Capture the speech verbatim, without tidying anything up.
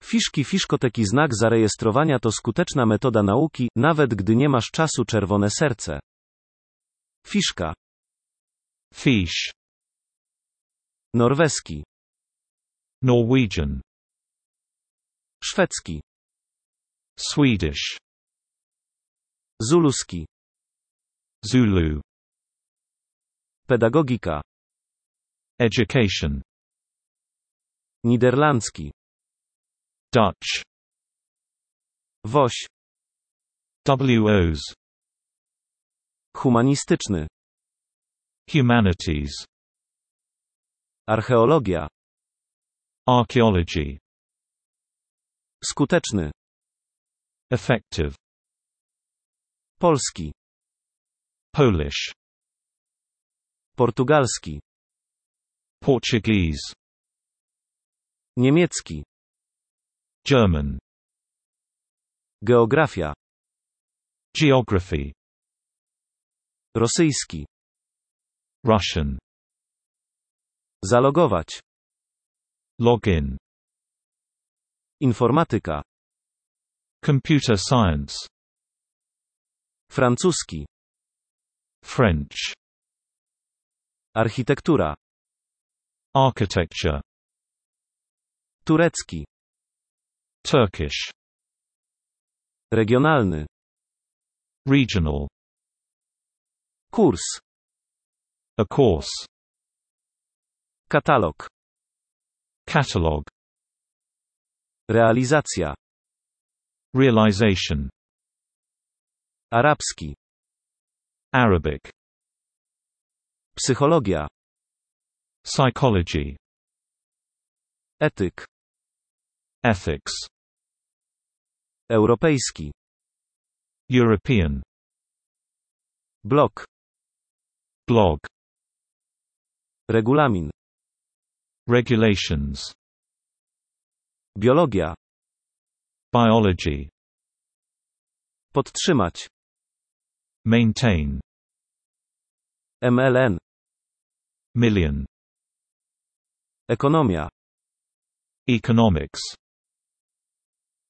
Fiszki Fiszkoteki. Znak zarejestrowania to skuteczna metoda nauki, nawet gdy nie masz czasu. Czerwone serce. Fiszka. Fish. Norweski. Norwegian. Szwedzki. Swedish. Zuluski. Zulu. Pedagogika. Education. Niderlandzki. Dutch. Woś. W Os. Humanistyczny. Humanities. Archeologia. Archaeology. Skuteczny. Effective. Polski. Polish. Portugalski. Portuguese. Niemiecki. German. Geografia. Geography. Rosyjski. Russian. Zalogować. Login. Informatyka. Computer science. Francuski. French. Architektura. Architecture. Turecki. Turkish. Regionalny. Regional. Kurs. A course. Katalog. Catalog. Realizacja. Realization. Arabski. Arabic. Psychologia. Psychology. Etyk. Ethics. Europejski. European. Blok. Blog. Regulamin. Regulations. Biologia. Biology. Podtrzymać. Maintain. M L N. Million. Ekonomia. Economics.